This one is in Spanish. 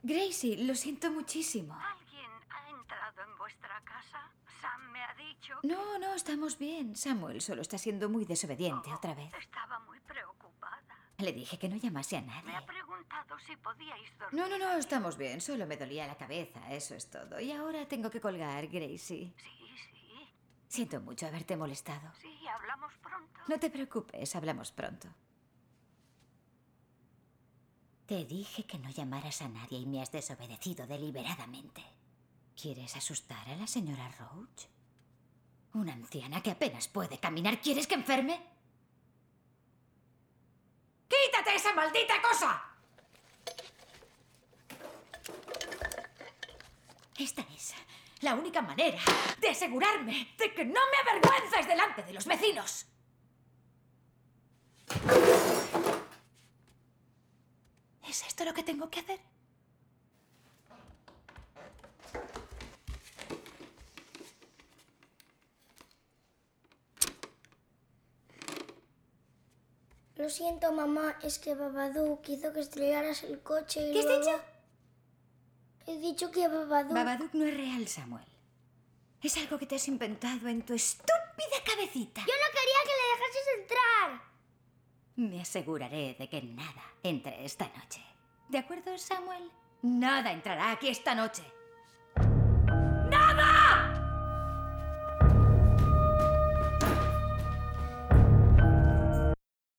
Gracie, lo siento muchísimo. ¿Alguien ha entrado en vuestra casa? Sam me ha dicho... No, no, estamos bien. Samuel solo está siendo muy desobediente otra vez. Estaba muy preocupada. Le dije que no llamase a Me ha nadie. preguntado si podíais dormir. No, estamos bien. Solo me dolía la cabeza, eso es todo. Y ahora tengo que colgar, Gracie. Sí. Siento mucho haberte molestado. Sí, hablamos pronto. No te preocupes, hablamos pronto. Te dije que no llamaras a nadie y me has desobedecido deliberadamente. ¿Quieres asustar a la señora Roach? Una anciana que apenas puede caminar. ¿Quieres que enferme? ¡Quítate esa maldita cosa! Esta es la única manera de asegurarme de que no me avergüences delante de los vecinos. ¿Es esto lo que tengo que hacer? Lo siento, mamá, es que Babadook hizo que estrellaras el coche y ¿Qué has luego... dicho? He dicho que Babadook... Babadook no es real, Samuel. Es algo que te has inventado en tu estúpida cabecita. ¡Yo no quería que le dejases entrar! Me aseguraré de que nada entre esta noche. ¿De acuerdo, Samuel? Nada entrará aquí esta noche.